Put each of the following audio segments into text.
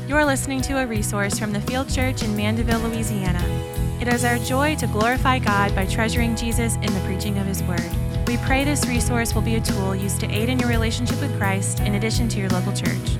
You're listening to a resource from the Field Church in Mandeville, Louisiana. It is our joy to glorify God by treasuring Jesus in the preaching of His Word. We pray this resource will be a tool used to aid in your relationship with Christ in addition to your local church.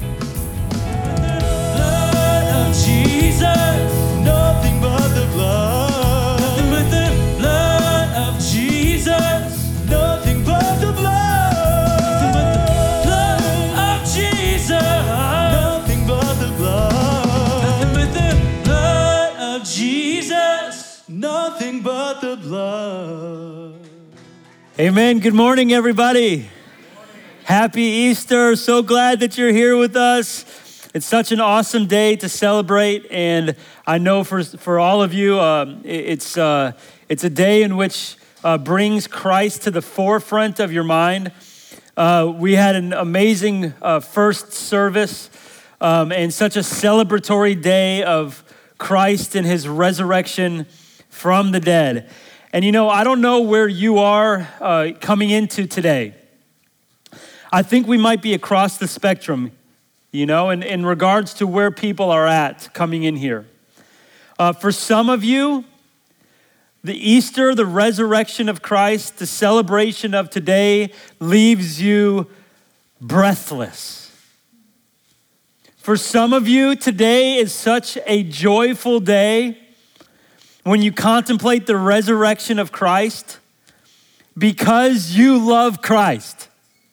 Blood of Jesus, nothing but the blood. Nothing but the blood of Jesus, nothing but the blood. Nothing but the blood of Jesus, nothing but the blood. Nothing but the blood of Jesus, nothing but the blood. Amen. Good morning, everybody. Happy Easter. So glad that you're here with us. It's such an awesome day to celebrate, and I know for all of you, it's a day in which brings Christ to the forefront of your mind. We had an amazing first service and such a celebratory day of Christ and His resurrection from the dead. And you know, I don't know where you are coming into today. I think we might be across the spectrum, you know, in regards to where people are at coming in here. For some of you, the Easter, the resurrection of Christ, the celebration of today leaves you breathless. For some of you, today is such a joyful day when you contemplate the resurrection of Christ because you love Christ.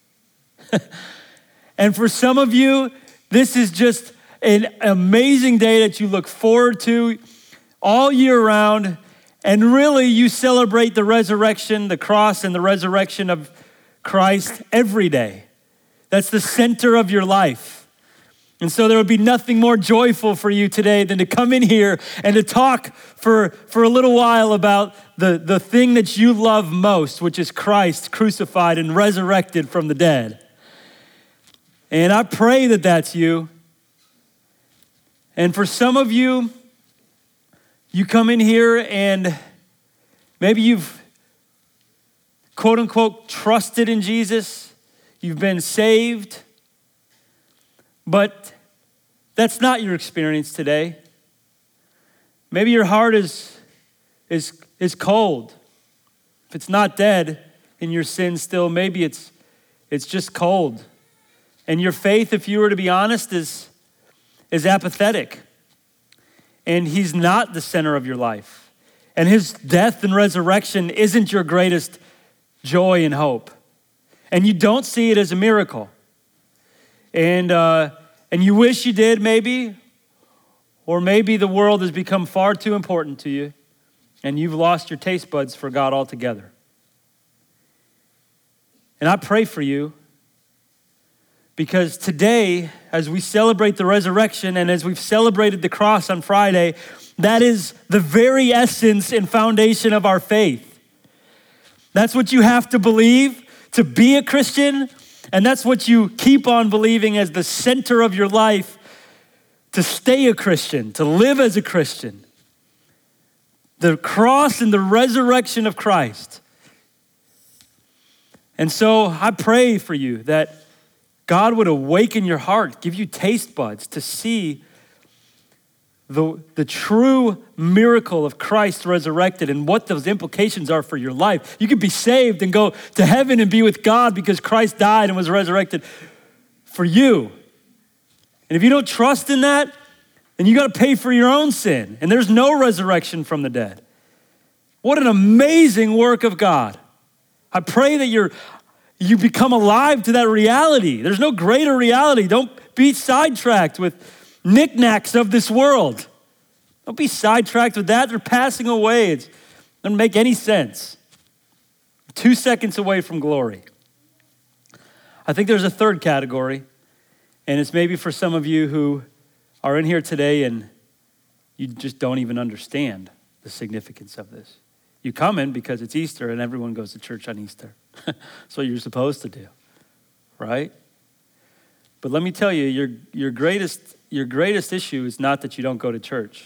And for some of you, this is just an amazing day that you look forward to all year round, and really you celebrate the resurrection, the cross, and the resurrection of Christ every day. That's the center of your life. And so there would be nothing more joyful for you today than to come in here and to talk for a little while about the thing that you love most, which is Christ crucified and resurrected from the dead. And I pray that that's you. And for some of you, you come in here and maybe you've, quote unquote, trusted in Jesus. You've been saved. But that's not your experience today. Maybe your heart is cold. If it's not dead in your sin still, maybe it's just cold. And your faith, if you were to be honest, is apathetic. And He's not the center of your life. And His death and resurrection isn't your greatest joy and hope. And you don't see it as a miracle. And you wish you did maybe, or maybe the world has become far too important to you and you've lost your taste buds for God altogether. And I pray for you because today, as we celebrate the resurrection and as we've celebrated the cross on Friday, that is the very essence and foundation of our faith. That's what you have to believe to be a Christian. And that's what you keep on believing as the center of your life to stay a Christian, to live as a Christian. The cross and the resurrection of Christ. And so I pray for you that God would awaken your heart, give you taste buds to see the true miracle of Christ resurrected and what those implications are for your life. You could be saved and go to heaven and be with God because Christ died and was resurrected for you. And if you don't trust in that, then you got to pay for your own sin. And there's no resurrection from the dead. What an amazing work of God. I pray that you become alive to that reality. There's no greater reality. Don't be sidetracked with knickknacks of this world. Don't be sidetracked with that. They're passing away. It doesn't make any sense. 2 seconds away from glory. I think there's a third category, and it's maybe for some of you who are in here today and you just don't even understand the significance of this. You come in because it's Easter and everyone goes to church on Easter. That's what you're supposed to do, right? But let me tell you, your greatest issue is not that you don't go to church.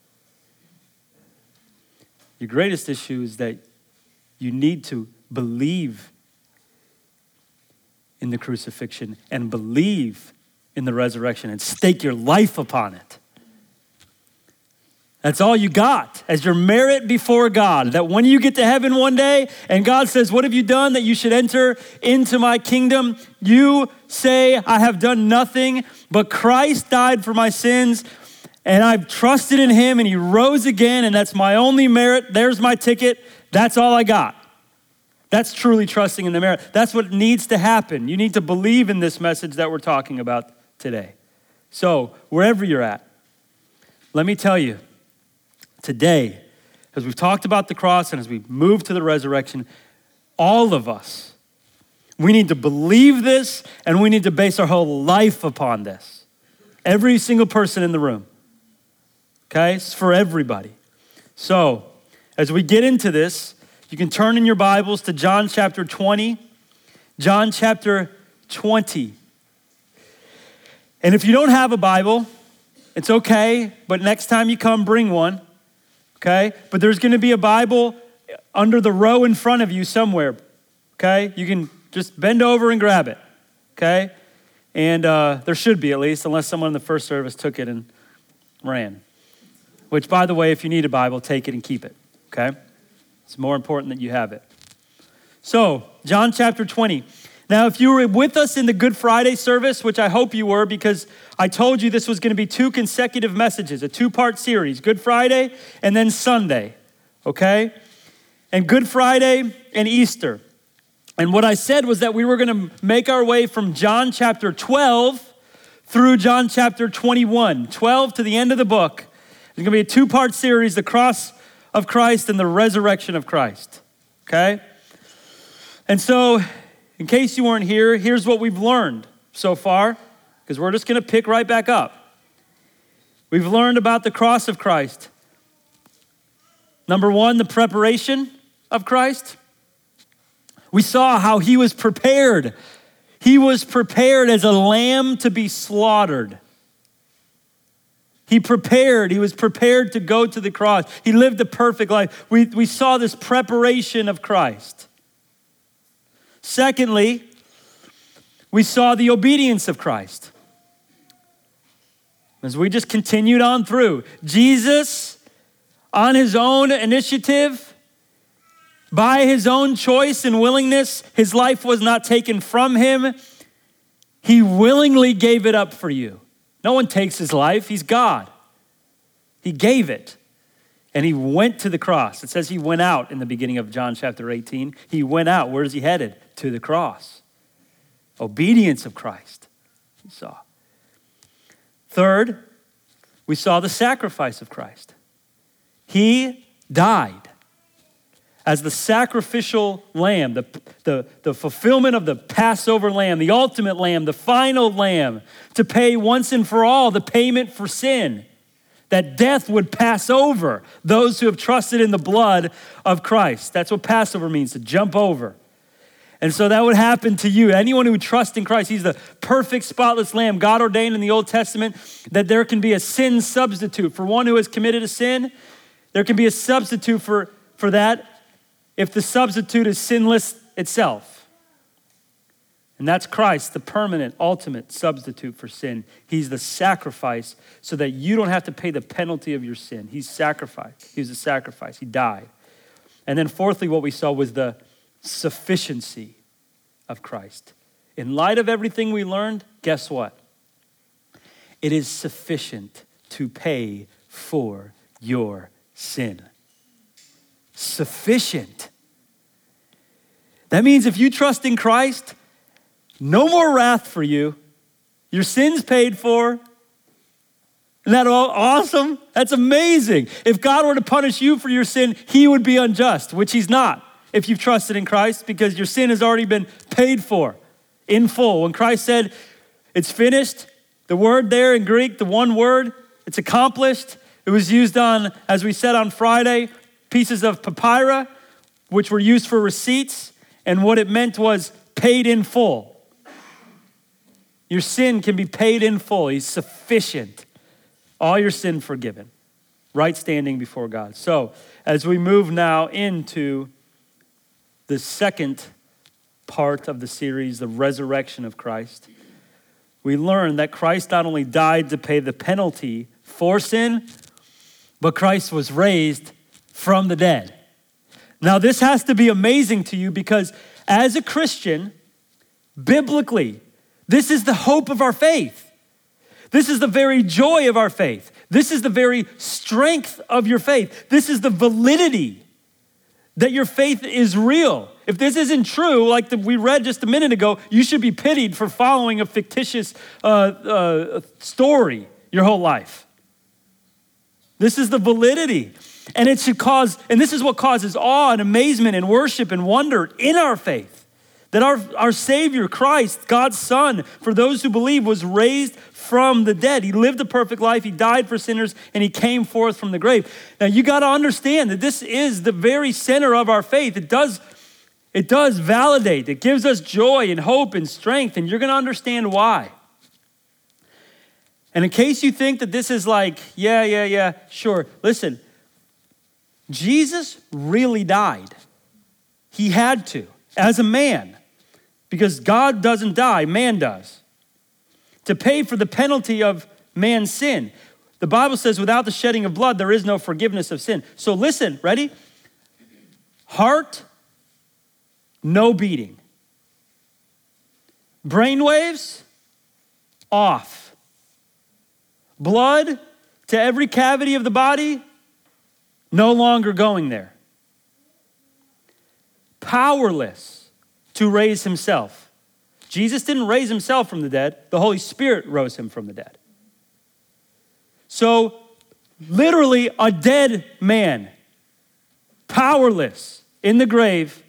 Your greatest issue is that you need to believe in the crucifixion and believe in the resurrection and stake your life upon it. That's all you got as your merit before God. That when you get to heaven one day and God says, what have you done that you should enter into my kingdom? You say, I have done nothing, but Christ died for my sins and I've trusted in him and he rose again and that's my only merit. There's my ticket. That's all I got. That's truly trusting in the merit. That's what needs to happen. You need to believe in this message that we're talking about today. So wherever you're at, let me tell you, today, as we've talked about the cross and as we move to the resurrection, all of us, we need to believe this and we need to base our whole life upon this. Every single person in the room. Okay? It's for everybody. So, as we get into this, you can turn in your Bibles to John chapter 20. John chapter 20. And if you don't have a Bible, it's okay, but next time you come, bring one. Okay? But there's going to be a Bible under the row in front of you somewhere. Okay? You can just bend over and grab it. Okay? And there should be at least, unless someone in the first service took it and ran. Which, by the way, if you need a Bible, take it and keep it. Okay? It's more important that you have it. So, John chapter 20. Now, if you were with us in the Good Friday service, which I hope you were, because I told you this was going to be 2 consecutive messages, a 2-part series, Good Friday and then Sunday, okay? And Good Friday and Easter. And what I said was that we were going to make our way from John chapter 12 through John chapter 21, 12 to the end of the book. It's going to be a 2-part series, the cross of Christ and the resurrection of Christ, okay? And so, in case you weren't here, here's what we've learned so far, because we're just going to pick right back up. We've learned about the cross of Christ. Number 1, the preparation of Christ. We saw how he was prepared. He was prepared as a lamb to be slaughtered. He was prepared to go to the cross. He lived a perfect life. We saw this preparation of Christ. Secondly, we saw the obedience of Christ. As we just continued on through, Jesus, on his own initiative, by his own choice and willingness, his life was not taken from him. He willingly gave it up for you. No one takes his life. He's God. He gave it. And he went to the cross. It says he went out in the beginning of John chapter 18. He went out. Where is he headed? To the cross. Obedience of Christ, we saw. Third, we saw the sacrifice of Christ. He died as the sacrificial lamb, the fulfillment of the Passover lamb, the ultimate lamb, the final lamb, to pay once and for all the payment for sin. That death would pass over those who have trusted in the blood of Christ. That's what Passover means, to jump over. And so that would happen to you. Anyone who would trust in Christ, he's the perfect, spotless lamb. God ordained in the Old Testament that there can be a sin substitute. For one who has committed a sin, there can be a substitute for that if the substitute is sinless itself. And that's Christ, the permanent, ultimate substitute for sin. He's the sacrifice so that you don't have to pay the penalty of your sin. He's sacrificed. He was a sacrifice. He died. And then fourthly, what we saw was the sufficiency of Christ. In light of everything we learned, guess what? It is sufficient to pay for your sin. Sufficient. That means if you trust in Christ, no more wrath for you. Your sin's paid for. Isn't that awesome? That's amazing. If God were to punish you for your sin, he would be unjust, which he's not if you've trusted in Christ, because your sin has already been paid for in full. When Christ said, it's finished, the word there in Greek, the one word, it's accomplished. It was used on, as we said on Friday, pieces of papyrus, which were used for receipts, and what it meant was paid in full. Your sin can be paid in full. He's sufficient. All your sin forgiven. Right standing before God. So, as we move now into the second part of the series, the resurrection of Christ, we learn that Christ not only died to pay the penalty for sin, but Christ was raised from the dead. Now, this has to be amazing to you because as a Christian, biblically, this is the hope of our faith. This is the very joy of our faith. This is the very strength of your faith. This is the validity that your faith is real. If this isn't true, like we read just a minute ago, you should be pitied for following a fictitious story your whole life. This is the validity. And it should cause, and this is what causes awe and amazement and worship and wonder in our faith. That our Savior, Christ, God's Son, for those who believe, was raised from the dead. He lived a perfect life, he died for sinners, and he came forth from the grave. Now you got to understand that this is the very center of our faith. It does validate, it gives us joy and hope and strength, and you're going to understand why. And in case you think that this is like, yeah, sure. Listen, Jesus really died. He had to, as a man, because God doesn't die, man does, to pay for the penalty of man's sin. The Bible says without the shedding of blood, there is no forgiveness of sin. So listen, ready? Heart, no beating. Brainwaves, off. Blood to every cavity of the body, no longer going there. Powerless to raise himself. Jesus didn't raise himself from the dead. The Holy Spirit rose him from the dead. So literally a dead man, powerless in the grave,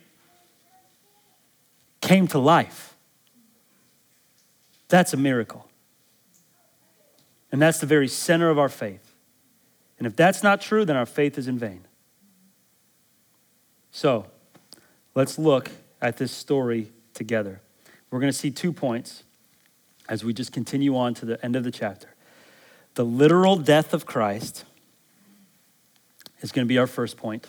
came to life. That's a miracle. And that's the very center of our faith. And if that's not true, then our faith is in vain. So, let's look at this story together. We're going to see 2 points as we just continue on to the end of the chapter. The literal death of Christ is going to be our first point.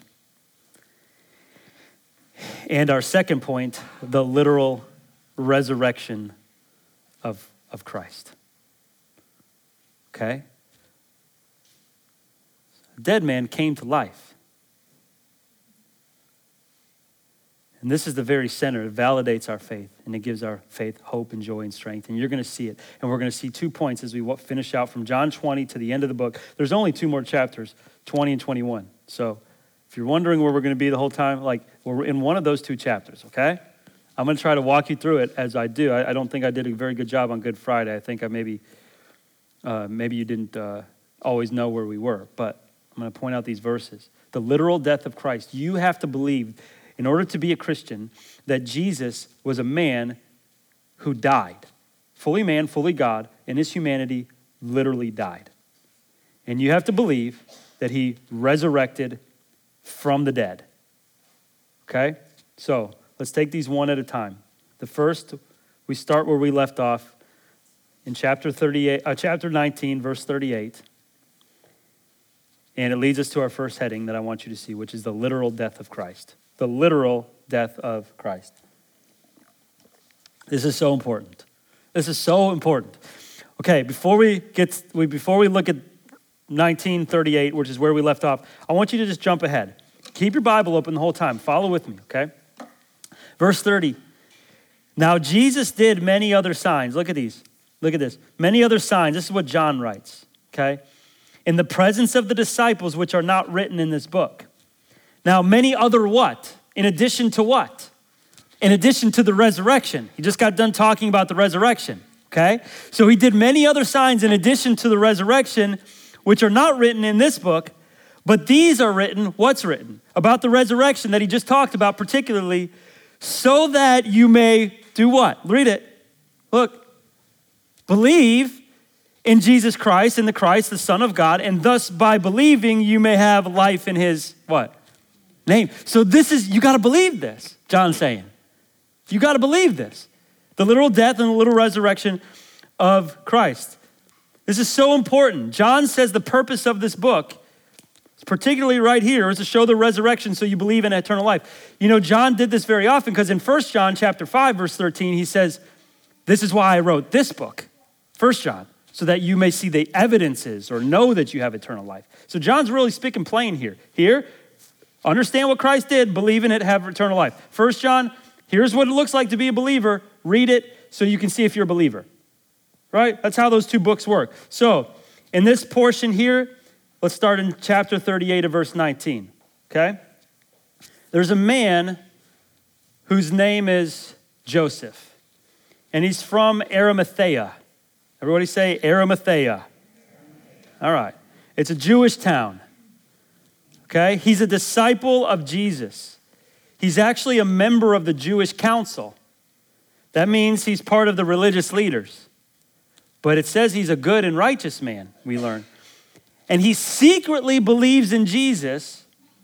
And our second point, the literal resurrection of Christ. Okay? A dead man came to life. And this is the very center. It validates our faith, and it gives our faith hope and joy and strength. And you're going to see it. And we're going to see 2 points as we finish out from John 20 to the end of the book. There's only 2 more chapters, 20 and 21. So if you're wondering where we're going to be the whole time, like we're in one of those 2 chapters, okay? I'm going to try to walk you through it as I do. I don't think I did a very good job on Good Friday. I think I maybe you didn't always know where we were, but I'm going to point out these verses. The literal death of Christ. You have to believe, in order to be a Christian, that Jesus was a man who died. Fully man, fully God, in his humanity, literally died. And you have to believe that he resurrected from the dead. Okay? So, let's take these one at a time. The first, we start where we left off in chapter 19, verse 38. And it leads us to our first heading that I want you to see, which is the literal death of Christ. The literal death of Christ. This is so important. This is so important. Okay, before we look at 1938, which is where we left off, I want you to just jump ahead. Keep your Bible open the whole time. Follow with me, okay? Verse 30. Now Jesus did many other signs. Look at these. Look at this. Many other signs. This is what John writes, okay? In the presence of the disciples, which are not written in this book. Now, many other what? In addition to what? In addition to the resurrection. He just got done talking about the resurrection, okay? So he did many other signs in addition to the resurrection, which are not written in this book, but these are written, what's written? About the resurrection that he just talked about particularly, so that you may do what? Read it. Look. Believe in Jesus Christ, in the Christ, the Son of God, and thus by believing you may have life in his what? Name. So you got to believe this, John's saying. You got to believe this. The literal death and the literal resurrection of Christ. This is so important. John says the purpose of this book, particularly right here, is to show the resurrection so you believe in eternal life. You know, John did this very often because in 1 John chapter 5, verse 13, he says, this is why I wrote this book. First John, so that you may see the evidences or know that you have eternal life. So John's really speaking plain here. Here, understand what Christ did, believe in it, have eternal life. First John, here's what it looks like to be a believer. Read it so you can see if you're a believer, right? That's how those two books work. So in this portion here, let's start in chapter 38 of verse 19, okay? There's a man whose name is Joseph, and he's from Arimathea. Everybody say Arimathea. All right. It's a Jewish town, okay? He's a disciple of Jesus. He's actually a member of the Jewish council. That means he's part of the religious leaders. But it says he's a good and righteous man, we learn. And he secretly believes in Jesus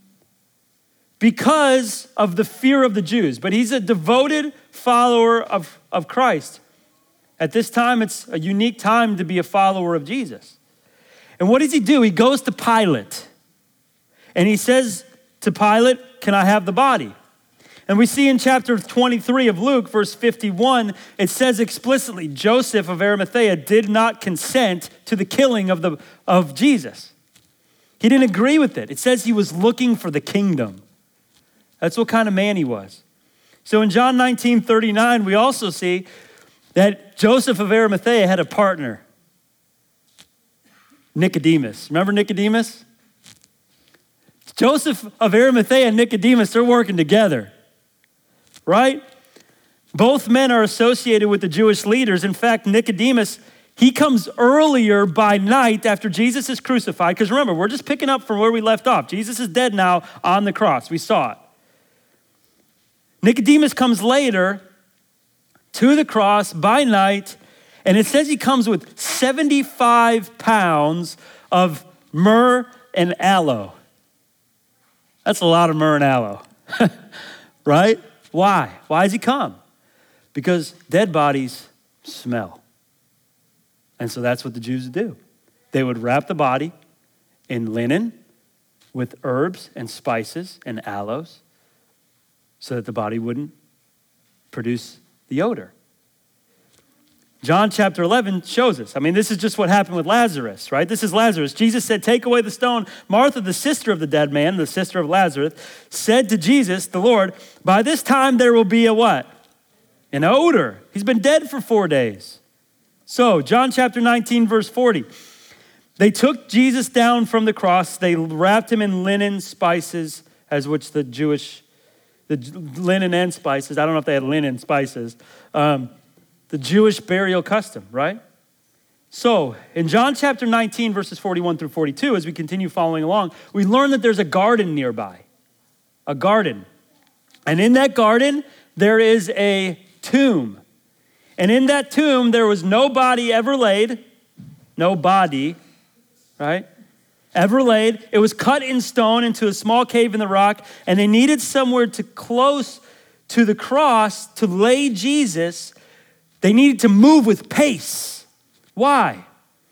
because of the fear of the Jews. But he's a devoted follower of Christ. At this time, it's a unique time to be a follower of Jesus. And what does he do? He goes to Pilate. And he says to Pilate, can I have the body? And we see in chapter 23 of Luke, verse 51, it says explicitly, Joseph of Arimathea did not consent to the killing of Jesus. He didn't agree with it. It says he was looking for the kingdom. That's what kind of man he was. So in John 19:39, we also see that Joseph of Arimathea had a partner, Nicodemus. Remember Nicodemus? Joseph of Arimathea and Nicodemus, they're working together, right? Both men are associated with the Jewish leaders. In fact, Nicodemus, he comes earlier by night after Jesus is crucified. Because remember, we're just picking up from where we left off. Jesus is dead now on the cross. We saw it. Nicodemus comes later to the cross by night, and it says he comes with 75 pounds of myrrh and aloe. That's a lot of myrrh and aloe, right? Why? Why does he come? Because dead bodies smell. And so that's what the Jews would do. They would wrap the body in linen with herbs and spices and aloes so that the body wouldn't produce the odor. John chapter 11 shows us. I mean, this is just what happened with Lazarus, right? This is Lazarus. Jesus said, take away the stone. Martha, the sister of the dead man, the sister of Lazarus, said to Jesus, the Lord, by this time there will be a what? An odor. He's been dead for 4 days. So, John chapter 19, verse 40. They took Jesus down from the cross. They wrapped him in linen, spices, as which the linen and spices, I don't know if they had linen spices, the Jewish burial custom, right? So, in John chapter 19, verses 41 through 42, as we continue following along, we learn that there's a garden nearby. A garden. And in that garden, there is a tomb. And in that tomb, there was no body ever laid. No body, right? Ever laid. It was cut in stone into a small cave in the rock, and they needed somewhere close to the cross to lay Jesus. They needed to move with pace. Why?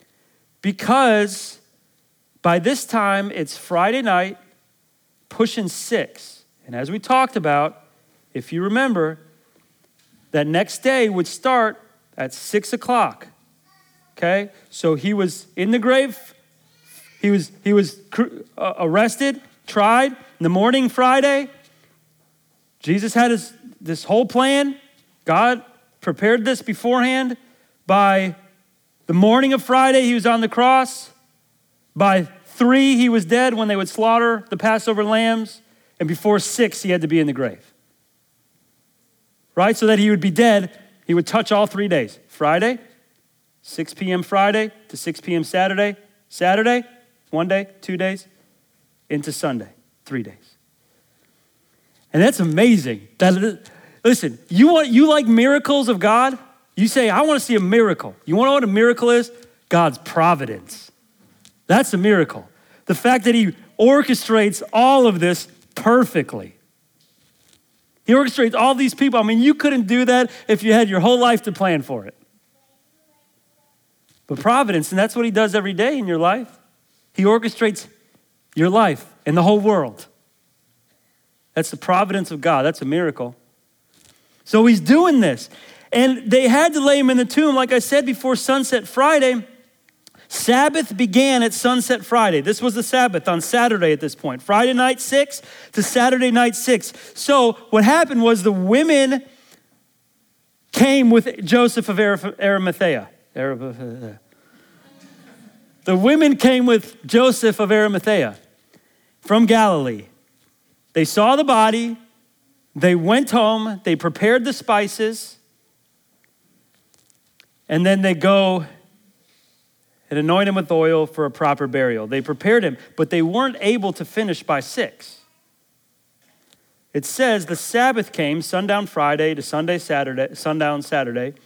Because by this time, it's Friday night, pushing 6. And as we talked about, if you remember, that next day would start at 6 o'clock. Okay? So he was in the grave. He was arrested, tried. In the morning Friday, Jesus had this whole plan. God prepared this beforehand. By the morning of Friday, he was on the cross. By 3, he was dead when they would slaughter the Passover lambs. And before 6, he had to be in the grave. Right? So that he would be dead, he would touch all 3 days. Friday, 6 p.m. Friday to 6 p.m. Saturday. Saturday, 1 day, 2 days, into Sunday, 3 days. And that's amazing. Listen, you like miracles of God? You say, I want to see a miracle. You want to know what a miracle is? God's providence. That's a miracle. The fact that he orchestrates all of this perfectly. He orchestrates all these people. I mean, you couldn't do that if you had your whole life to plan for it. But providence, and that's what he does every day in your life. He orchestrates your life and the whole world. That's the providence of God. That's a miracle. So he's doing this. And they had to lay him in the tomb, like I said, before sunset Friday. Sabbath began at sunset Friday. This was the Sabbath on Saturday at this point. Friday night 6 to Saturday night 6. So what happened was the women came with Joseph of Arimathea. The women came with Joseph of Arimathea from Galilee. They saw the body. They went home. They prepared the spices. And then they go and anoint him with oil for a proper burial. They prepared him, but they weren't able to finish by 6. It says the Sabbath came, sundown Friday to sundown Saturday.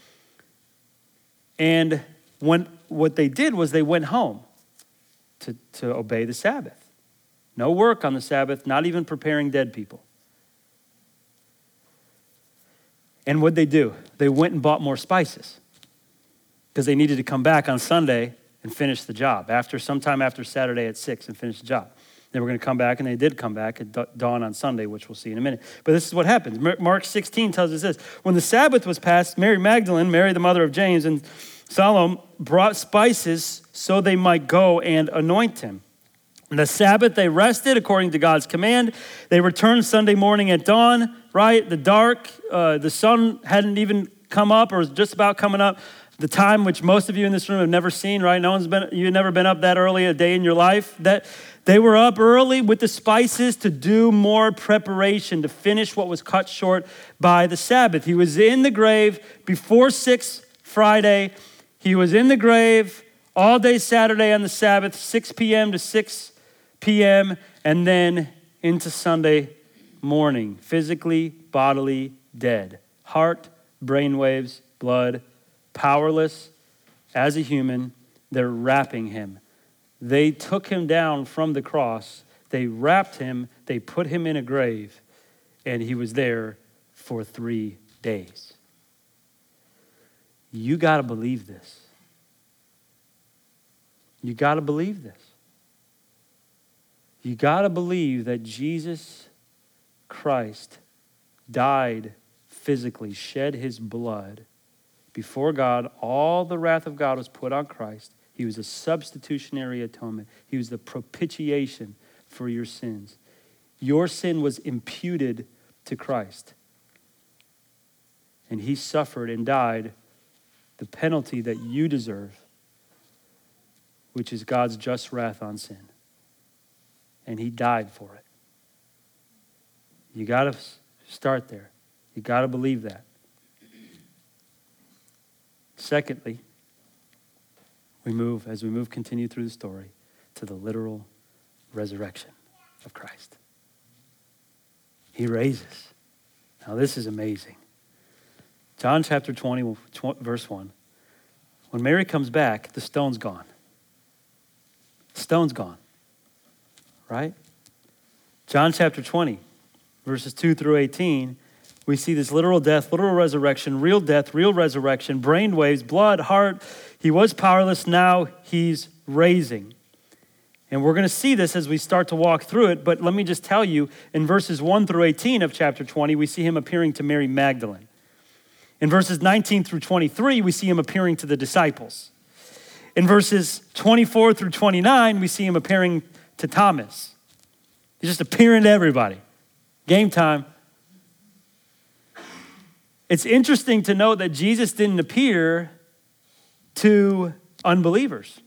And what they did was they went home to obey the Sabbath. No work on the Sabbath, not even preparing dead people. And what'd they do? They went and bought more spices because they needed to come back on Sunday and finish the job sometime after Saturday at 6 and finish the job. They were going to come back, and they did come back at dawn on Sunday, which we'll see in a minute. But this is what happens. Mark 16 tells us this. When the Sabbath was passed, Mary Magdalene, Mary the mother of James, and Salome brought spices so they might go and anoint him. On the Sabbath, they rested according to God's command. They returned Sunday morning at dawn, right? The dark, the sun hadn't even come up or was just about coming up. The time which most of you in this room have never seen, right? You've never been up that early a day in your life. That they were up early with the spices to do more preparation, to finish what was cut short by the Sabbath. He was in the grave before 6 Friday. He was in the grave all day Saturday on the Sabbath, 6 p.m. to 6 p.m., and then into Sunday morning, physically, bodily, dead. Heart, brainwaves, blood, powerless as a human. They're wrapping him. They took him down from the cross. They wrapped him. They put him in a grave, and he was there for 3 days. You got to believe this. You got to believe this. You got to believe that Jesus Christ died physically, shed his blood before God. All the wrath of God was put on Christ. He was a substitutionary atonement. He was the propitiation for your sins. Your sin was imputed to Christ. And he suffered and died the penalty that you deserve, which is God's just wrath on sin. And he died for it. You got to start there. You got to believe that. Secondly, as we continue through the story, to the literal resurrection of Christ. He raises. Now this is amazing. John chapter 20, verse 1. When Mary comes back, the stone's gone. The stone's gone. Right? John chapter 20, verses 2 through 18, we see this literal death, literal resurrection, real death, real resurrection, brain waves, blood, heart. He was powerless, now he's raising. And we're going to see this as we start to walk through it, but let me just tell you, in verses 1 through 18 of chapter 20, we see him appearing to Mary Magdalene. In verses 19 through 23, we see him appearing to the disciples. In verses 24 through 29, we see him appearing to Thomas. He's just appearing to everybody. Game time. It's interesting to note that Jesus didn't appear to unbelievers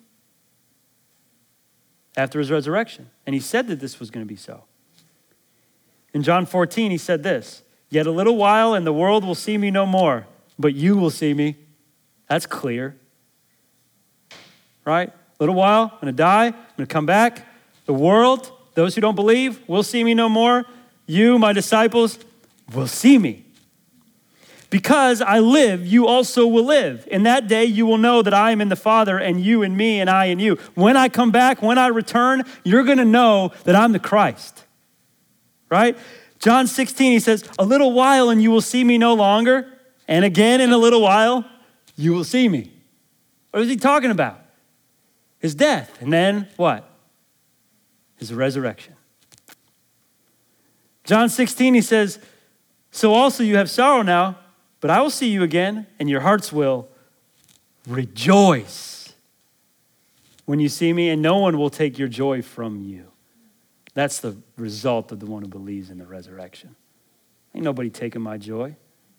after his resurrection. And he said that this was going to be so. In John 14, he said this, "Yet a little while and the world will see me no more, but you will see me." That's clear. Right? A little while, I'm going to die, I'm going to come back. The world, those who don't believe, will see me no more. You, my disciples, will see me. Because I live, you also will live. In that day, you will know that I am in the Father, and you in me, and I in you. When I come back, when I return, you're going to know that I'm the Christ. Right? John 16, he says, "A little while, and you will see me no longer. And again, in a little while, you will see me." What is he talking about? His death. And then what? His resurrection. John 16, he says, "So also you have sorrow now, But I will see you again, and your hearts will rejoice when you see me, and no one will take your joy from you. That's the result of the one who believes in the resurrection. Ain't nobody taking my joy.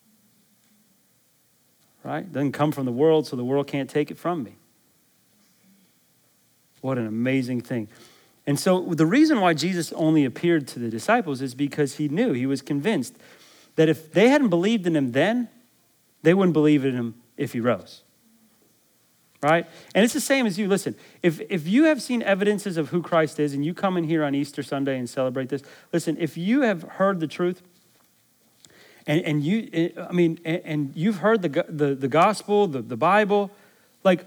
Right? It doesn't come from the world, so the world can't take it from me. What an amazing thing. And so the reason why Jesus only appeared to the disciples is because he knew, he was convinced that if they hadn't believed in him then, they wouldn't believe in him if he rose. Right? And it's the same as you. Listen, if you have seen evidences of who Christ is and you come in here on Easter Sunday and celebrate this, listen, if you have heard the truth and you've heard the gospel, the Bible, like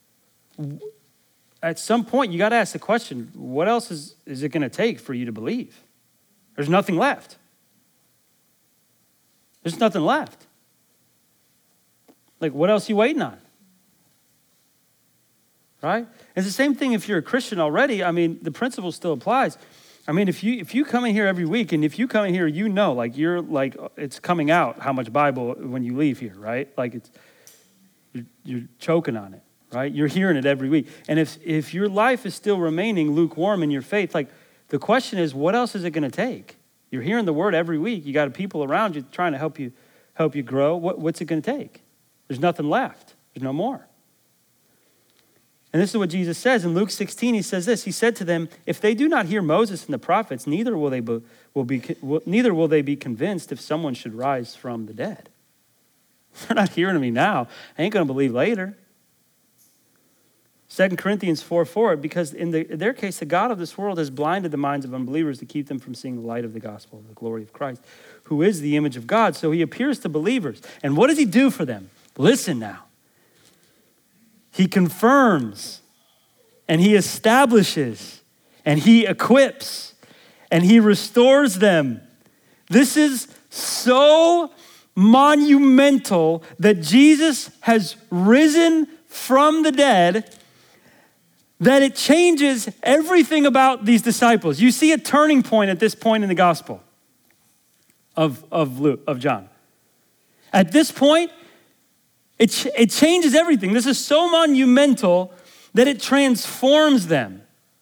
at some point you got to ask the question, what else is it going to take for you to believe? There's nothing left. There's nothing left. Like, what else are you waiting on? Right? It's the same thing if you're a Christian already. I mean, the principle still applies. I mean, if you come in here every week, and if you come in here, you know, like you're like, it's coming out how much Bible when you leave here, right? Like you're choking on it, right? You're hearing it every week. And if your life is still remaining lukewarm in your faith, like the question is, what else is it going to take? You're hearing the word every week. You got people around you trying to help you grow. What's it going to take? There's nothing left. There's no more. And this is what Jesus says. In Luke 16, he says this. He said to them, if they do not hear Moses and the prophets, neither will they be convinced if someone should rise from the dead. They're not hearing me now. I ain't going to believe later. 2 Corinthians 4:4, because in their case, the God of this world has blinded the minds of unbelievers to keep them from seeing the light of the gospel of the glory of Christ, who is the image of God. So he appears to believers. And what does he do for them? Listen now. He confirms, and he establishes, and he equips, and he restores them. This is so monumental that Jesus has risen from the dead that it changes everything about these disciples. You see a turning point at this point in the gospel of John. At this point, it changes everything. This is so monumental that it transforms them.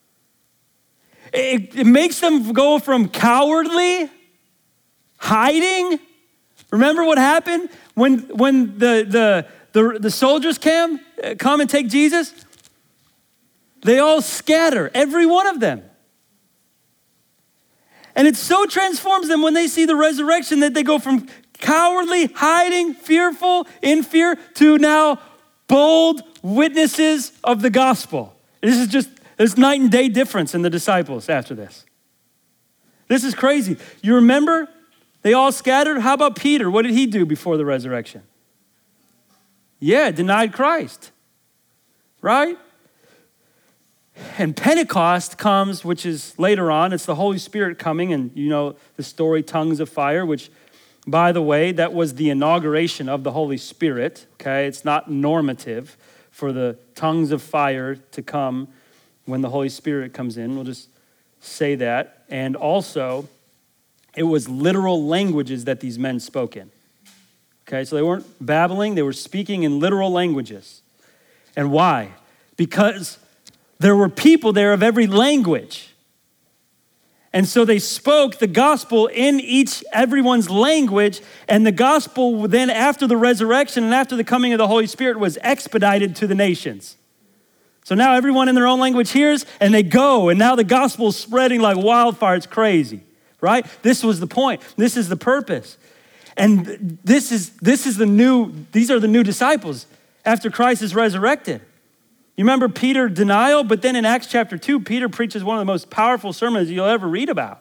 It makes them go from cowardly, hiding. Remember what happened when the soldiers come and take Jesus? They all scatter, every one of them. And it so transforms them when they see the resurrection that they go from cowardly, hiding, fearful, in fear, to now bold witnesses of the gospel. There's night and day difference in the disciples after this. This is crazy. You remember? They all scattered. How about Peter? What did he do before the resurrection? Yeah, denied Christ. Right? And Pentecost comes, which is later on. It's the Holy Spirit coming, and you know the story, tongues of fire, which, by the way, that was the inauguration of the Holy Spirit, okay? It's not normative for the tongues of fire to come when the Holy Spirit comes in. We'll just say that. And also, it was literal languages that these men spoke in. Okay, so they weren't babbling, they were speaking in literal languages. And why? Because there were people there of every language. And so they spoke the gospel in everyone's language, and the gospel then after the resurrection and after the coming of the Holy Spirit was expedited to the nations. So now everyone in their own language hears, and they go, and now the gospel is spreading like wildfire. It's crazy, right? This was the point. This is the purpose. And these are the new disciples after Christ is resurrected. You remember Peter denial, but then in Acts chapter 2, Peter preaches one of the most powerful sermons you'll ever read about.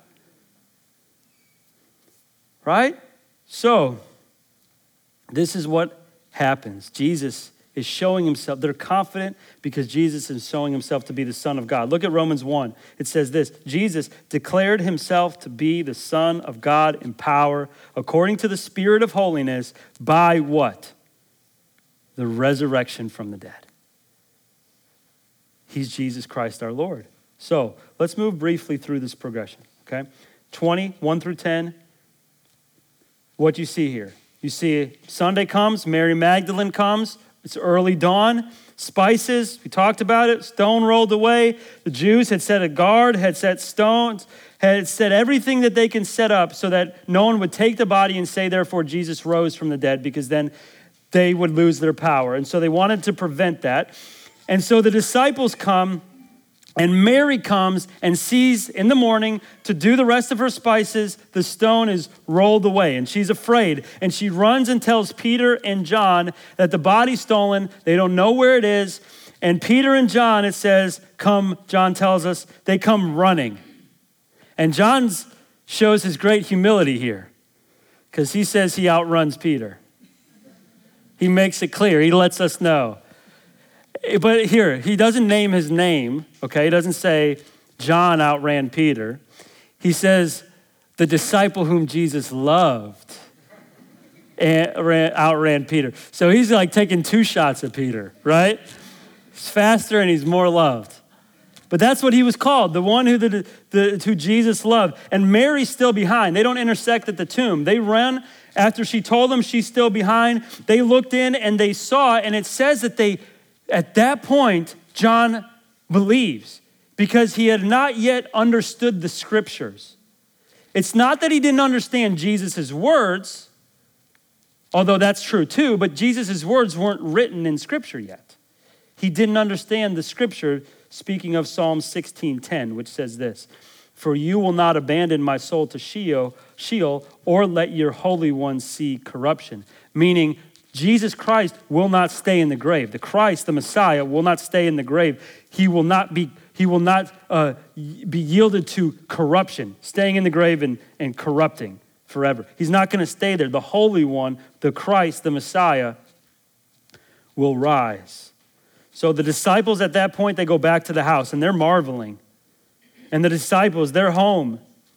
Right? So, this is what happens. Jesus is showing himself. They're confident because Jesus is showing himself to be the Son of God. Look at Romans 1. It says this: Jesus declared himself to be the Son of God in power, according to the Spirit of holiness, by what? The resurrection from the dead. He's Jesus Christ our Lord. So let's move briefly through this progression, okay? 20, 1 through 10. What you see here. You see, Sunday comes, Mary Magdalene comes, it's early dawn, spices, we talked about it, stone rolled away. The Jews had set a guard, had set stones, had set everything that they can set up so that no one would take the body and say, therefore, Jesus rose from the dead, because then they would lose their power. And so they wanted to prevent that. And so the disciples come, and Mary comes and sees in the morning to do the rest of her spices, the stone is rolled away, and she's afraid. And she runs and tells Peter and John that the body's stolen. They don't know where it is. And Peter and John, it says, come, John tells us, they come running. And John shows his great humility here, because he says he outruns Peter. He makes it clear. He lets us know. But here, he doesn't name his name, okay? He doesn't say John outran Peter. He says the disciple whom Jesus loved outran Peter. So he's like taking 2 shots at Peter, right? He's faster and he's more loved. But that's what he was called, the one who Jesus loved. And Mary's still behind. They don't intersect at the tomb. They run after she told them she's still behind. They looked in and they saw, and it says that at that point, John believes because he had not yet understood the scriptures. It's not that he didn't understand Jesus' words, although that's true too, but Jesus' words weren't written in scripture yet. He didn't understand the scripture, speaking of Psalm 16:10, which says this, for you will not abandon my soul to Sheol, or let your Holy One see corruption. Meaning, Jesus Christ will not stay in the grave. The Christ, the Messiah, will not stay in the grave. He will not be yielded to corruption, staying in the grave and corrupting forever. He's not going to stay there. The Holy One, the Christ, the Messiah, will rise. So the disciples at that point, they go back to the house and they're marveling. And the disciples, they're home.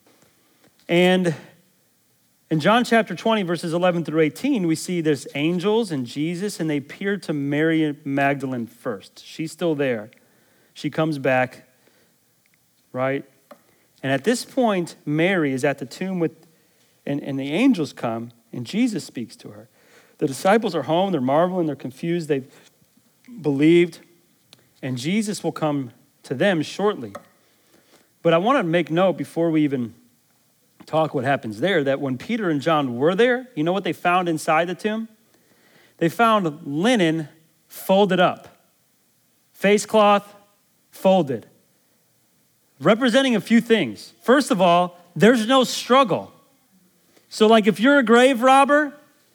And in John chapter 20, verses 11 through 18, we see there's angels and Jesus, and they appear to Mary Magdalene first. She's still there. She comes back, right? And at this point, Mary is at the tomb and the angels come, and Jesus speaks to her. The disciples are home. They're marveling. They're confused. They've believed. And Jesus will come to them shortly. But I want to make note before we even talk what happens there, that when Peter and John were there, you know what they found inside the tomb? They found linen folded up. Face cloth folded. Representing a few things. First of all, there's no struggle. So like if you're a grave robber,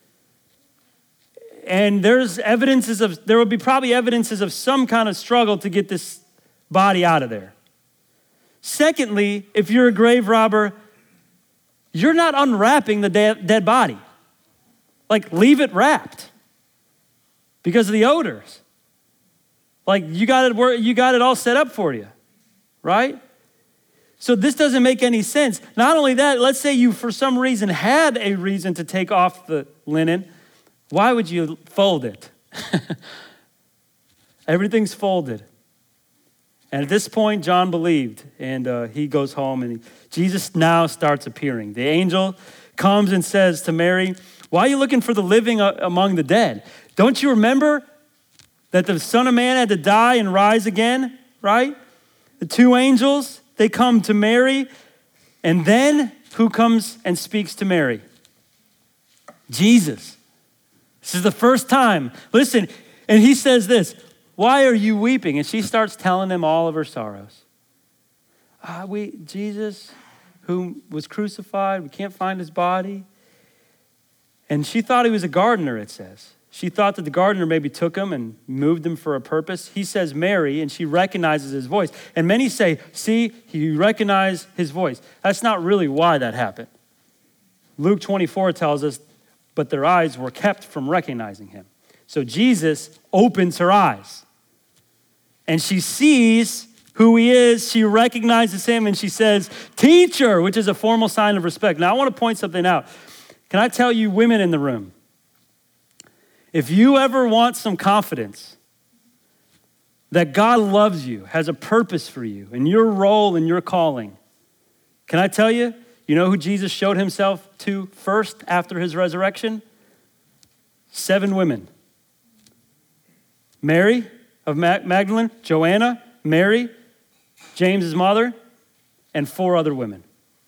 and there will be probably evidences of some kind of struggle to get this body out of there. Secondly, if you're a grave robber, you're not unwrapping the dead body. Like, leave it wrapped because of the odors. Like, you got it all set up for you, right? So this doesn't make any sense. Not only that, let's say you, for some reason, had a reason to take off the linen. Why would you fold it? Everything's folded. And at this point, John believed, and he goes home, and Jesus now starts appearing. The angel comes and says to Mary, why are you looking for the living among the dead? Don't you remember that the Son of Man had to die and rise again, right? The 2 angels, they come to Mary, and then who comes and speaks to Mary? Jesus. This is the first time. Listen, and he says this, why are you weeping? And she starts telling them all of her sorrows. Jesus, who was crucified, we can't find his body. And she thought he was a gardener, it says. She thought that the gardener maybe took him and moved him for a purpose. He says Mary, and she recognizes his voice. And many say, see, he recognized his voice. That's not really why that happened. Luke 24 tells us, but their eyes were kept from recognizing him. So Jesus opens her eyes. And she sees who he is. She recognizes him, and she says, teacher, which is a formal sign of respect. Now, I want to point something out. Can I tell you women in the room, if you ever want some confidence that God loves you, has a purpose for you, and your role and your calling, can I tell you, you know who Jesus showed himself to first after his resurrection? 7 women. Mary of Magdalene, Joanna, Mary, James's mother, and 4 other women.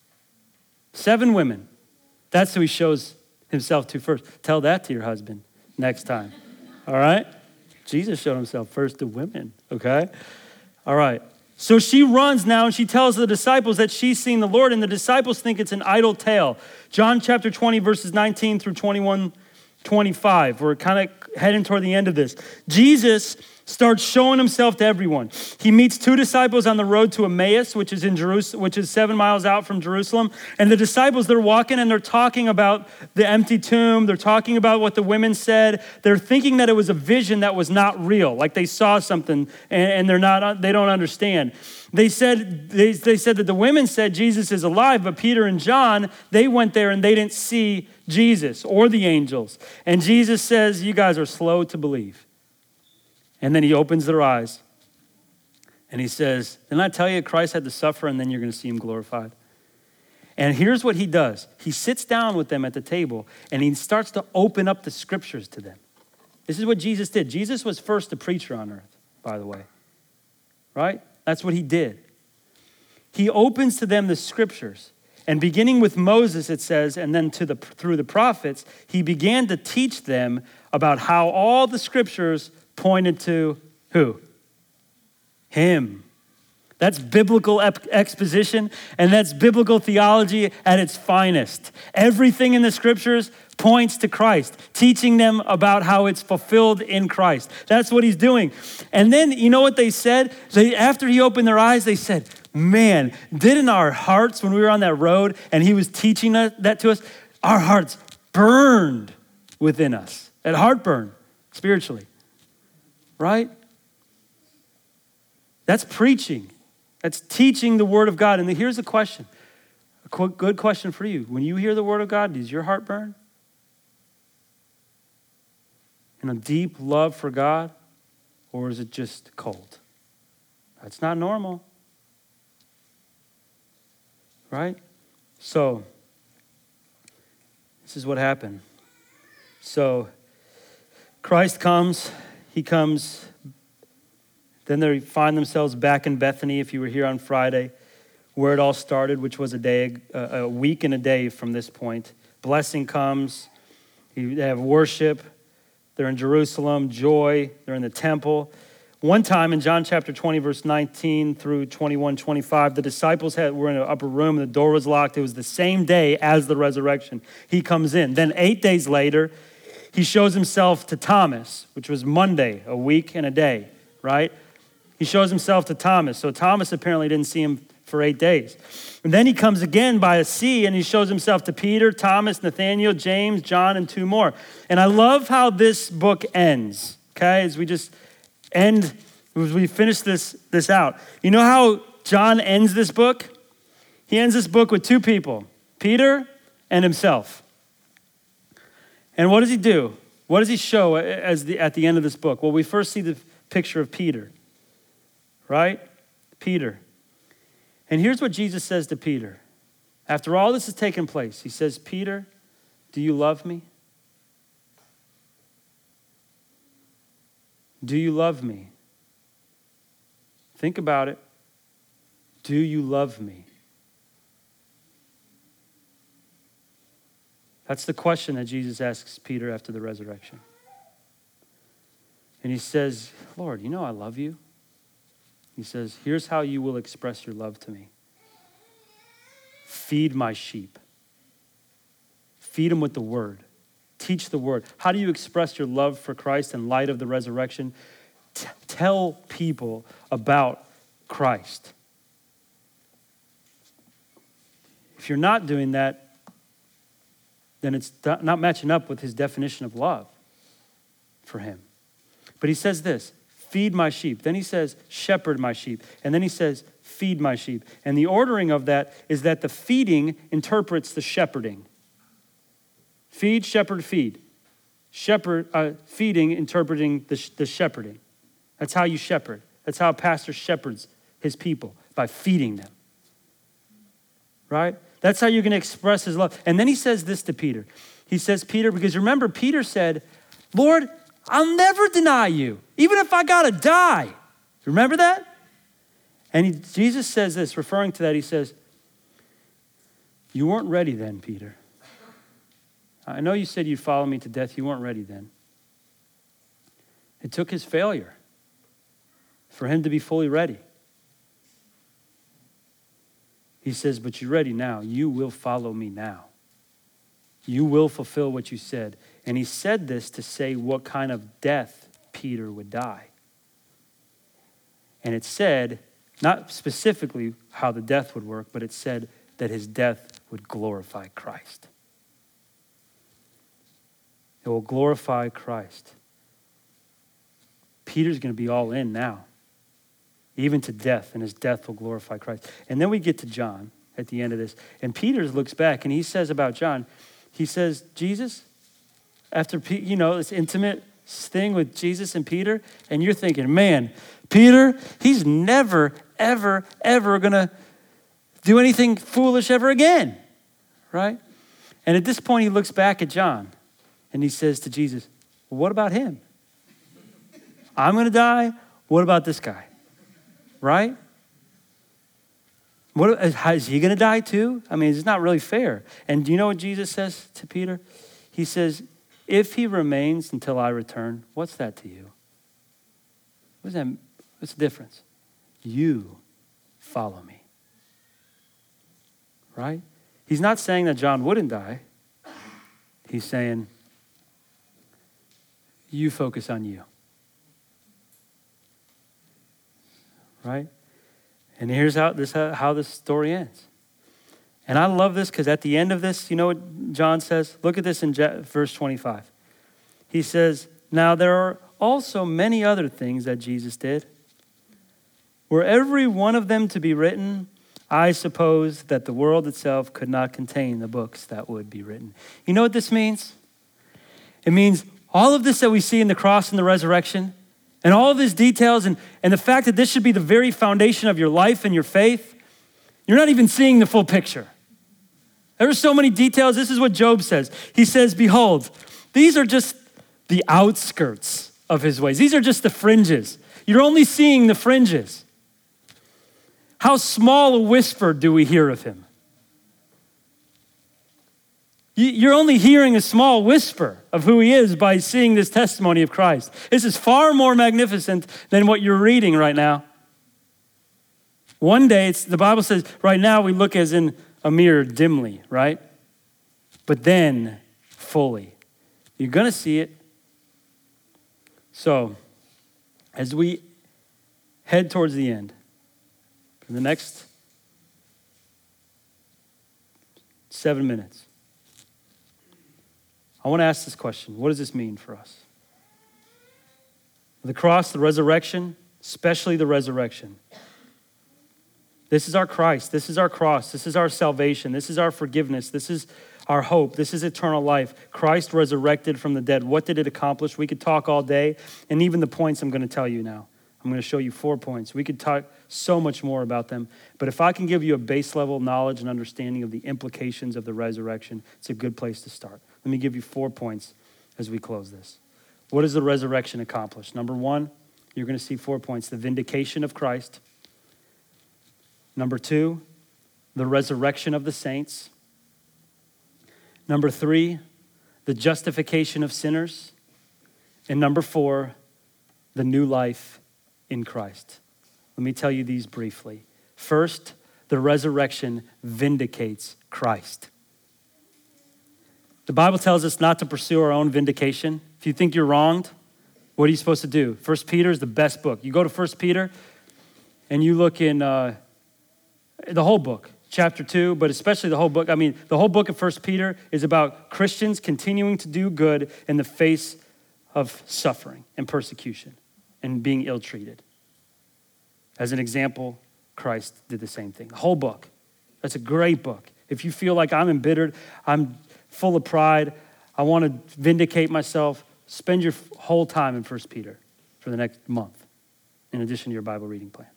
7 women. That's who he shows himself to first. Tell that to your husband next time. All right? Jesus showed himself first to women, okay? All right. So she runs now and she tells the disciples that she's seen the Lord, and the disciples think it's an idle tale. John chapter 20, verses 19 through 21, 25. We're kind of heading toward the end of this. Jesus starts showing himself to everyone. He meets 2 disciples on the road to Emmaus, which is in Jerusalem, which is 7 miles out from Jerusalem. And the disciples, they're walking and they're talking about the empty tomb. They're talking about what the women said. They're thinking that it was a vision that was not real, like they saw something and they don't understand. They said that the women said Jesus is alive, but Peter and John, they went there and they didn't see Jesus or the angels. And Jesus says, you guys are slow to believe. And then he opens their eyes and he says, didn't I tell you Christ had to suffer and then you're going to see him glorified? And here's what he does. He sits down with them at the table and he starts to open up the scriptures to them. This is what Jesus did. Jesus was first a preacher on earth, by the way, right? That's what he did. He opens to them the scriptures. And beginning with Moses, it says, and then through the prophets, he began to teach them about how all the scriptures pointed to who? Him. That's biblical exposition, and that's biblical theology at its finest. Everything in the scriptures points to Christ, teaching them about how it's fulfilled in Christ. That's what he's doing. And then, you know what they said? After he opened their eyes, they said, man, didn't our hearts, when we were on that road and he was teaching that to us, our hearts burned within us. At heartburn, spiritually. Right? That's preaching. That's teaching the word of God. And here's a question. A good question for you. When you hear the word of God, does your heart burn? In a deep love for God? Or is it just cold? That's not normal. Right? So, this is what happened. So, Christ comes. He comes, then they find themselves back in Bethany, if you were here on Friday, where it all started, which was a week and a day from this point. Blessing comes, they have worship, they're in Jerusalem, joy, they're in the temple. One time in John chapter 20, verse 19 through 21, 25, the disciples were in an upper room and the door was locked. It was the same day as the resurrection. He comes in. Then 8 days later, he shows himself to Thomas, which was Monday, a week and a day, right? He shows himself to Thomas. So Thomas apparently didn't see him for 8 days. And then he comes again by a sea and he shows himself to Peter, Thomas, Nathaniel, James, John, and 2 more. And I love how this book ends, okay? As we finish this out. You know how John ends this book? He ends this book with 2 people, Peter and himself. And what does he do? What does he show at the end of this book? Well, we first see the picture of Peter, right? Peter. And here's what Jesus says to Peter. After all this has taken place, he says, Peter, do you love me? Do you love me? Think about it. Do you love me? That's the question that Jesus asks Peter after the resurrection. And he says, Lord, you know I love you. He says, here's how you will express your love to me. Feed my sheep. Feed them with the word. Teach the word. How do you express your love for Christ in light of the resurrection? Tell people about Christ. If you're not doing that, then it's not matching up with his definition of love for him. But he says this, feed my sheep. Then he says, shepherd my sheep. And then he says, feed my sheep. And the ordering of that is that the feeding interprets the shepherding. Feed, shepherd, feed. Feeding, interpreting the shepherding. That's how you shepherd. That's how a pastor shepherds his people, by feeding them. Right? That's how you're going to express his love. And then he says this to Peter. He says, Peter, because remember, Peter said, Lord, I'll never deny you, even if I got to die. Remember that? And Jesus says this, referring to that, he says, you weren't ready then, Peter. I know you said you'd follow me to death. You weren't ready then. It took his failure for him to be fully ready. He says, but you're ready now. You will follow me now. You will fulfill what you said. And he said this to say what kind of death Peter would die. And it said, not specifically how the death would work, but it said that his death would glorify Christ. It will glorify Christ. Peter's going to be all in now, even to death, and his death will glorify Christ. And then we get to John at the end of this. And Peter looks back and he says about John, he says, Jesus, after, this intimate thing with Jesus and Peter, and you're thinking, man, Peter, he's never, ever, ever going to do anything foolish ever again, right? And at this point, he looks back at John and he says to Jesus, well, what about him? I'm going to die. What about this guy? Right? Is he going to die too? I mean, it's not really fair. And do you know what Jesus says to Peter? He says, if he remains until I return, what's that to you? What's the difference? You follow me. Right? He's not saying that John wouldn't die. He's saying, you focus on you. Right? And here's how this story ends. And I love this because at the end of this, you know what John says? Look at this in verse 25. He says, now there are also many other things that Jesus did. Were every one of them to be written, I suppose that the world itself could not contain the books that would be written. You know what this means? It means all of this that we see in the cross and the resurrection, and all of these details, and the fact that this should be the very foundation of your life and your faith, you're not even seeing the full picture. There are so many details. This is what Job says. He says, behold, these are just the outskirts of his ways. These are just the fringes. You're only seeing the fringes. How small a whisper do we hear of him? You're only hearing a small whisper of who he is by seeing this testimony of Christ. This is far more magnificent than what you're reading right now. One day, the Bible says, right now we look as in a mirror dimly, right? But then fully. You're going to see it. So, as we head towards the end, for the next 7 minutes, I want to ask this question. What does this mean for us? The cross, the resurrection, especially the resurrection. This is our Christ. This is our cross. This is our salvation. This is our forgiveness. This is our hope. This is eternal life. Christ resurrected from the dead. What did it accomplish? We could talk all day, and even the points I'm going to tell you now. I'm going to show you 4 points. We could talk so much more about them, but if I can give you a base level knowledge and understanding of the implications of the resurrection, it's a good place to start. Let me give you 4 points as we close this. What does the resurrection accomplish? Number 1, you're going to see 4 points. The vindication of Christ. Number 2, the resurrection of the saints. Number 3, the justification of sinners. And number 4, the new life in Christ. Let me tell you these briefly. First, the resurrection vindicates Christ. The Bible tells us not to pursue our own vindication. If you think you're wronged, what are you supposed to do? 1 Peter is the best book. You go to 1 Peter and you look in the whole book, chapter 2, but especially the whole book. I mean, the whole book of 1 Peter is about Christians continuing to do good in the face of suffering and persecution and being ill-treated. As an example, Christ did the same thing. The whole book. That's a great book. If you feel like I'm embittered, I'm full of pride, I want to vindicate myself, spend your whole time in 1 Peter for the next month, in addition to your Bible reading plan.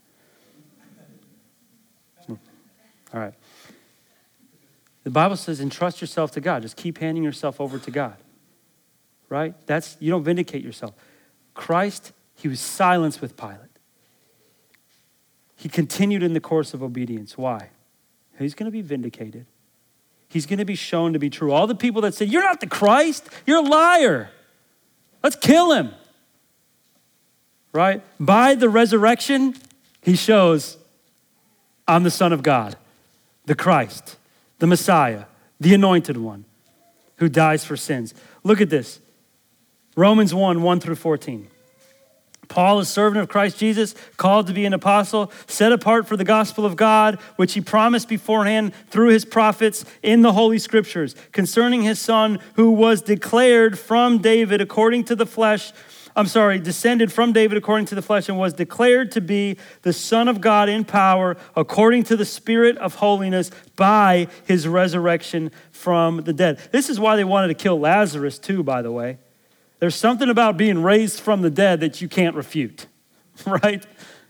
All right. The Bible says entrust yourself to God. Just keep handing yourself over to God. right? You don't vindicate yourself. Christ, he was silenced with Pilate. He continued in the course of obedience. Why? He's going to be vindicated. He's going to be shown to be true. All the people that say, you're not the Christ, you're a liar. Let's kill him. Right? By the resurrection, he shows, I'm the Son of God, the Christ, the Messiah, the Anointed One who dies for sins. Look at this. Romans 1 through 14. Paul, a servant of Christ Jesus, called to be an apostle, set apart for the gospel of God, which he promised beforehand through his prophets in the Holy Scriptures, concerning his Son, who was declared from David according to the flesh, descended from David according to the flesh, and was declared to be the Son of God in power, according to the Spirit of holiness, by his resurrection from the dead. This is why they wanted to kill Lazarus too, by the way. There's something about being raised from the dead that you can't refute, right?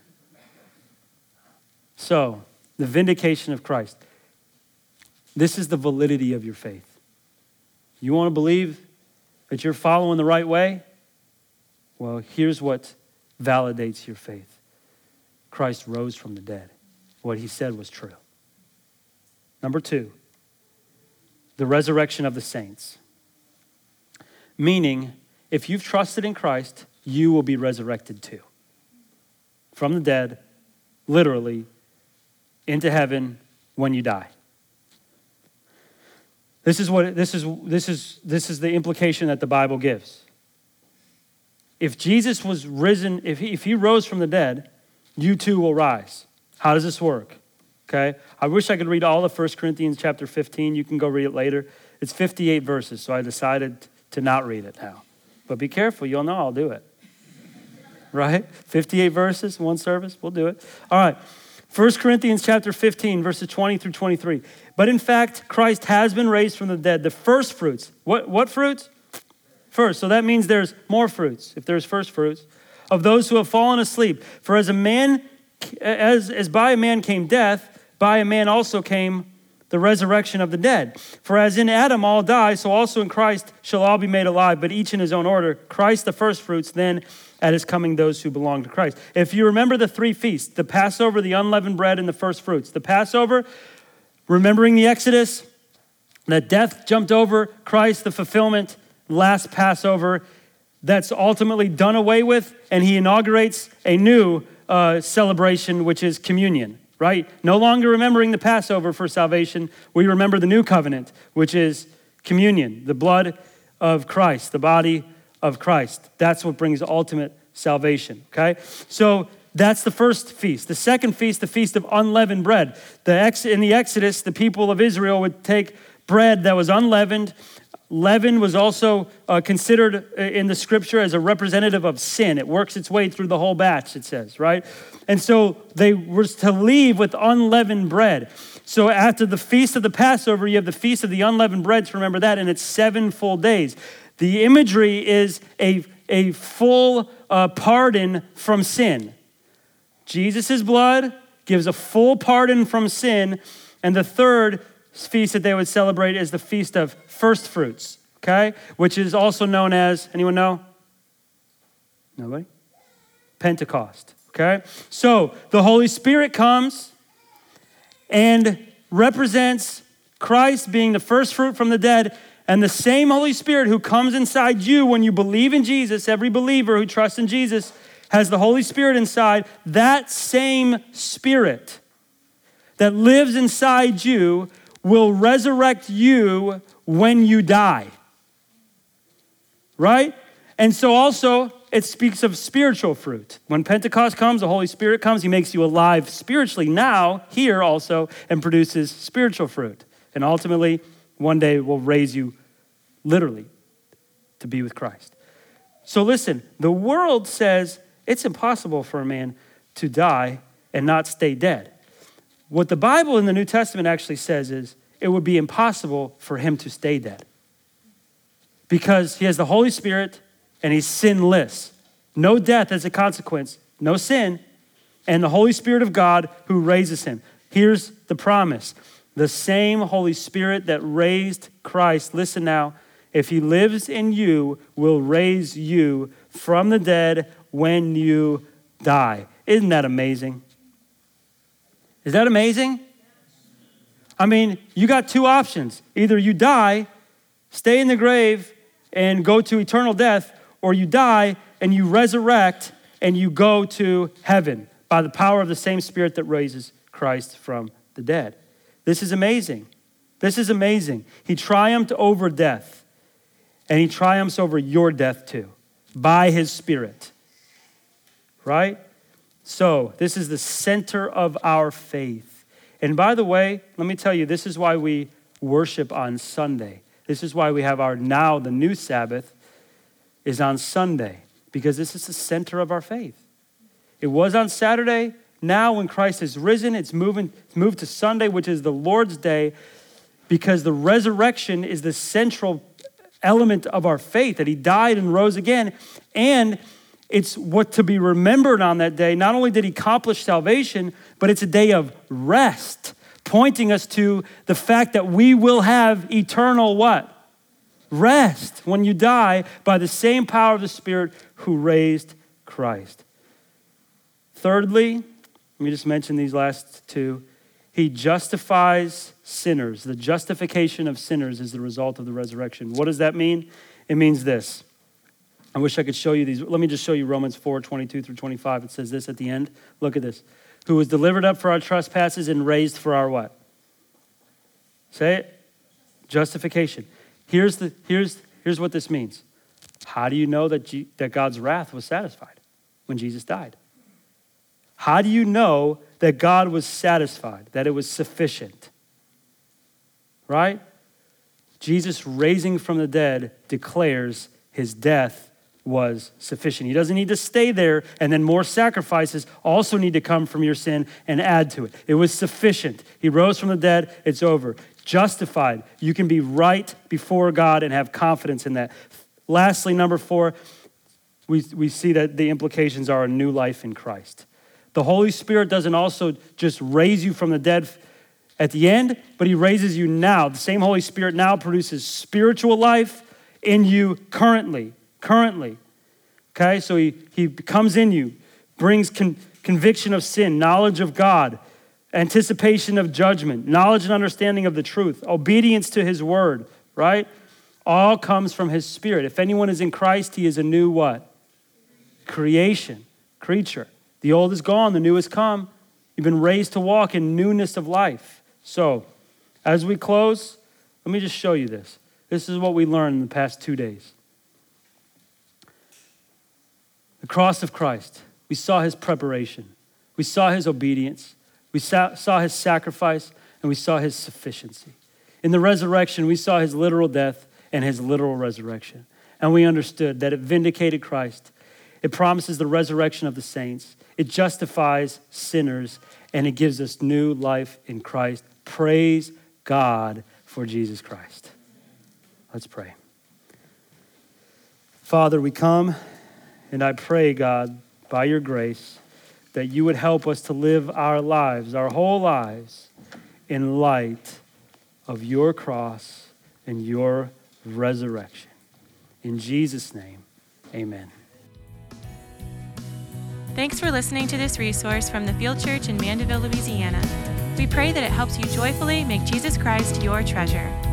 So, the vindication of Christ. This is the validity of your faith. You want to believe that you're following the right way? Well, here's what validates your faith. Christ rose from the dead. What he said was true. Number 2, the resurrection of the saints. Meaning, if you've trusted in Christ, you will be resurrected too. From the dead, literally, into heaven when you die. This is the implication that the Bible gives. If Jesus was risen, if he rose from the dead, you too will rise. How does this work? Okay? I wish I could read all of 1 Corinthians chapter 15. You can go read it later. It's 58 verses, so I decided to not read it now. But be careful, you'll know I'll do it. Right? 58 verses, one service, we'll do it. All right. 1 Corinthians chapter 15, verses 20 through 23. But in fact, Christ has been raised from the dead, the first fruits. What fruits? First. So that means there's more fruits, if there's first fruits, of those who have fallen asleep. For as by a man came death, by a man also came the resurrection of the dead. For as in Adam all die, so also in Christ shall all be made alive, but each in his own order. Christ the first fruits, then at his coming those who belong to Christ. If you remember the 3 feasts, the Passover, the unleavened bread, and the first fruits. The Passover, remembering the Exodus, that death jumped over Christ, the fulfillment, last Passover, that's ultimately done away with, and he inaugurates a new celebration, which is communion. Right? No longer remembering the Passover for salvation. We remember the new covenant, which is communion, the blood of Christ, the body of Christ. That's what brings ultimate salvation, okay? So that's the first feast. The second feast, the feast of unleavened bread. In the Exodus, the people of Israel would take bread that was unleavened. Leaven was also considered in the scripture as a representative of sin. It works its way through the whole batch, it says, right? And so they were to leave with unleavened bread. So after the feast of the Passover, you have the feast of the unleavened bread, to remember that, and it's 7 full days. The imagery is a full pardon from sin. Jesus' blood gives a full pardon from sin, and the third feast that they would celebrate is the feast of first fruits, okay? Which is also known as, anyone know? Nobody? Pentecost, okay? So the Holy Spirit comes and represents Christ being the first fruit from the dead, and the same Holy Spirit who comes inside you when you believe in Jesus, every believer who trusts in Jesus has the Holy Spirit inside. That same Spirit that lives inside you will resurrect you when you die. Right? And so also, it speaks of spiritual fruit. When Pentecost comes, the Holy Spirit comes, he makes you alive spiritually now, here also, and produces spiritual fruit. And ultimately, one day will raise you literally to be with Christ. So listen, the world says it's impossible for a man to die and not stay dead. What the Bible in the New Testament actually says is it would be impossible for him to stay dead because he has the Holy Spirit and he's sinless. No death as a consequence, no sin, and the Holy Spirit of God who raises him. Here's the promise. The same Holy Spirit that raised Christ, listen now, if he lives in you, will raise you from the dead when you die. Isn't that amazing? Is that amazing? I mean, you got two options. Either you die, stay in the grave, and go to eternal death, or you die and you resurrect and you go to heaven by the power of the same Spirit that raises Christ from the dead. This is amazing. This is amazing. He triumphed over death, and he triumphs over your death too, by his Spirit. Right? So, this is the center of our faith. And by the way, let me tell you, this is why we worship on Sunday. This is why we have the new Sabbath is on Sunday, because this is the center of our faith. It was on Saturday. Now when Christ is risen, it's moved to Sunday, which is the Lord's Day, because the resurrection is the central element of our faith, that he died and rose again. And it's what to be remembered on that day. Not only did he accomplish salvation, but it's a day of rest, pointing us to the fact that we will have eternal what? Rest when you die by the same power of the Spirit who raised Christ. Thirdly, let me just mention these last two. He justifies sinners. The justification of sinners is the result of the resurrection. What does that mean? It means this. I wish I could show you these. Let me just show you Romans 4:22-25. It says this at the end. Look at this. Who was delivered up for our trespasses and raised for our what? Say it. Justification. Here's what this means. How do you know that God's wrath was satisfied when Jesus died? How do you know that God was satisfied, that it was sufficient? Right? Jesus raising from the dead declares his death was sufficient. He doesn't need to stay there, and then more sacrifices also need to come from your sin and add to it. It was sufficient. He rose from the dead. It's over. Justified. You can be right before God and have confidence in that. Lastly, number 4, we see that the implications are a new life in Christ. The Holy Spirit doesn't also just raise you from the dead at the end, but he raises you now. The same Holy Spirit now produces spiritual life in you currently. Okay, so he comes in you, brings conviction of sin, knowledge of God, anticipation of judgment, knowledge and understanding of the truth, obedience to his word, right? All comes from his Spirit. If anyone is in Christ, he is a new what? Creature. The old is gone, the new has come. You've been raised to walk in newness of life. So, as we close, let me just show you this. This is what we learned in the past 2 days. The cross of Christ. We saw his preparation. We saw his obedience. We saw his sacrifice, and we saw his sufficiency. In the resurrection, we saw his literal death and his literal resurrection. And we understood that it vindicated Christ. It promises the resurrection of the saints. It justifies sinners, and it gives us new life in Christ. Praise God for Jesus Christ. Let's pray. Father, we come, and I pray, God, by your grace, that you would help us to live our lives, our whole lives, in light of your cross and your resurrection. In Jesus' name, amen. Thanks for listening to this resource from the Field Church in Mandeville, Louisiana. We pray that it helps you joyfully make Jesus Christ your treasure.